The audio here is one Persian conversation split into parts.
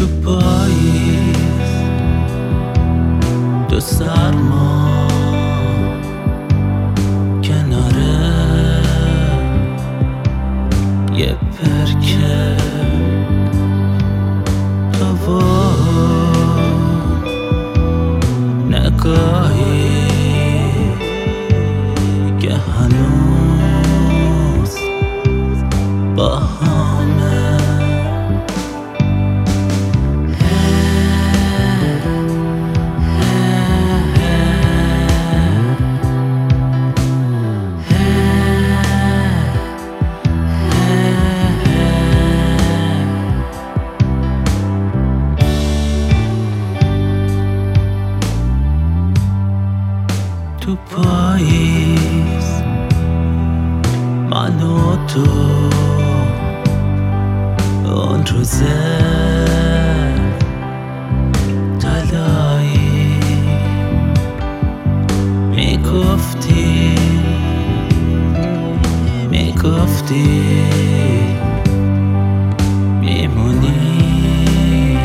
تو پاییز تو سرما کناره یه پرکه هوا نگاهی که هنوز با همه تو پاییز من و تو اون روزه طلایی میگفتی میمونی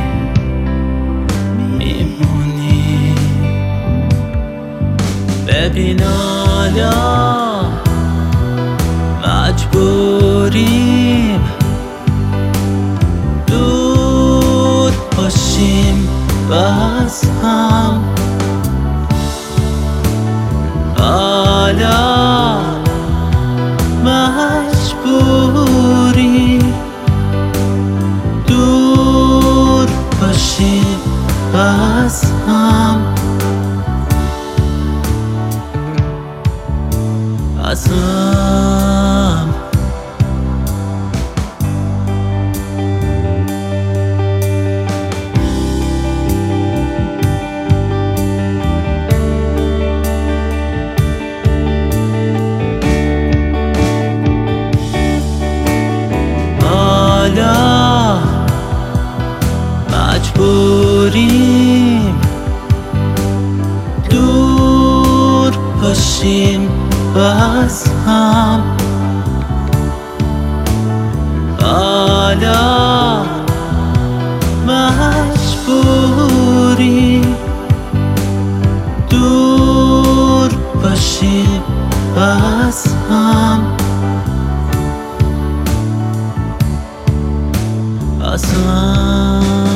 ببین حالا مجبوریم دور باشیم باز هم حالا مجبوریم دور باشیم باز هم ازم حالا مجبوریم دور باشیم باز هم حالا مجبوریم دور باشیم باز هم باز هم